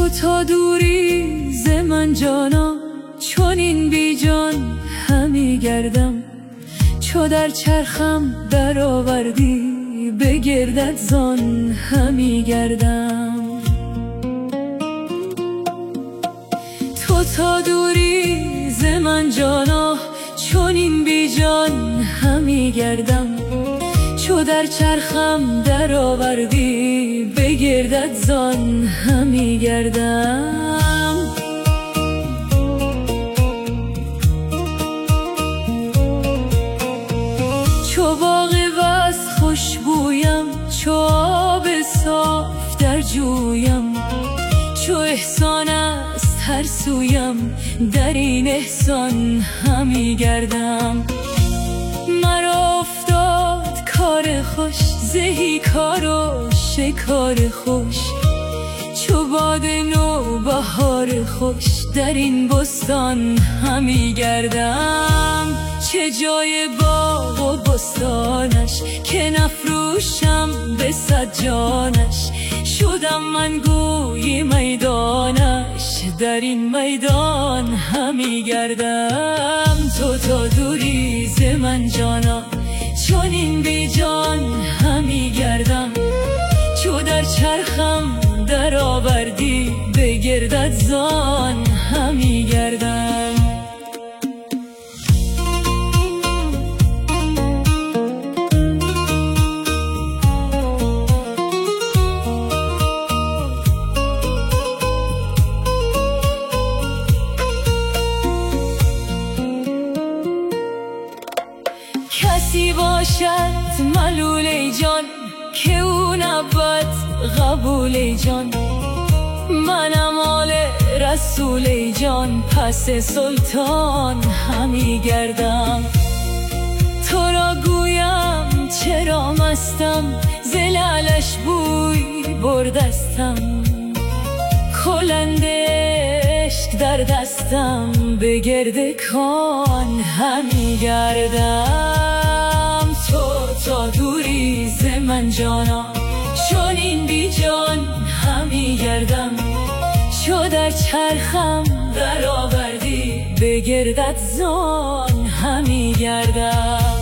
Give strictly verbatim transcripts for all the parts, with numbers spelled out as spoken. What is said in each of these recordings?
تا دوری ز من جانا، چون این بی جان همی گردم. چو در چرخم در آوردی، به گردت زان همی گردم. تو تا دوری ز من جانا، چون این بی جان همی گردم. چو در چرخم در آوردی، به گردت زان همی گردم. چو باغ وصل خوشبویم، چو آب صاف در جویم. چو احسان است هر سویم، در این احسان همی گردم. مرا افتاد کار خوش، زهی کار و شکار خوش. چو باد نو بهار خوش، در این بستان همی گردم. چه جای باغ و بستانش، که نفروشم به صد جانش. شدم من گوی میدانش، در این میدان همی گردم. تو تا دوری ز من جانا، چون این بی جان همی گردم. چو در چرخم در آوردی، به گردت زان همی گردم. کسی باشد ملول ای جان، که او نبود قبول ای جان. منم آل رسول ای جان، پس سلطان همی گردم. تو را گویم چرا مستم، ز لعلش بوی بردستم. کلند عشق در دستم، به گرد کان همی گردم. تو تا دوری ز من جانا، چون این بی جان همی گردم. چو در چرخم در آوردی، به گردت زان همی گردم.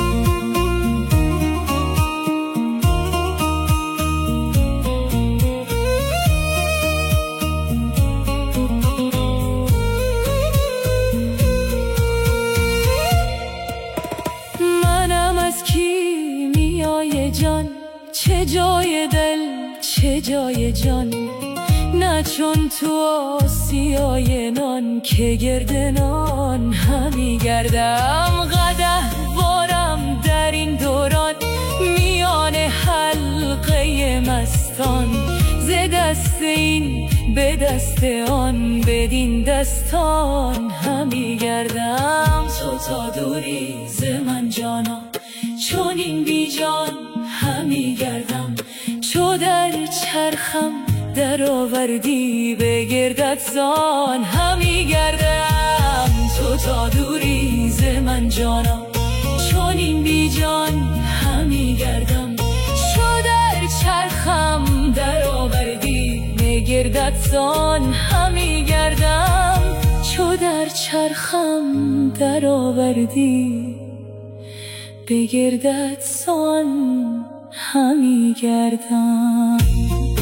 از کیمیای جان، چه جای دل چه جای جان. نه چون تو آسیای نان، که گرد نان همی گردم. قدح بارم در این دوران، میان حلقه مستان. ز دست این به دست آن، بدین دستان همی گردم. تو تا دوری ز من جانا، چون این بی جان همی گردم. چو در چرخم در آوردی، به گردت زان همی گردم. تو تا دوری ز من جانا، چون این بی جان همی گردم. چو در چرخم در آوردی، به گردت زان همی گردم. چو در چرخم در آوردی، به گردت زان همی گردم.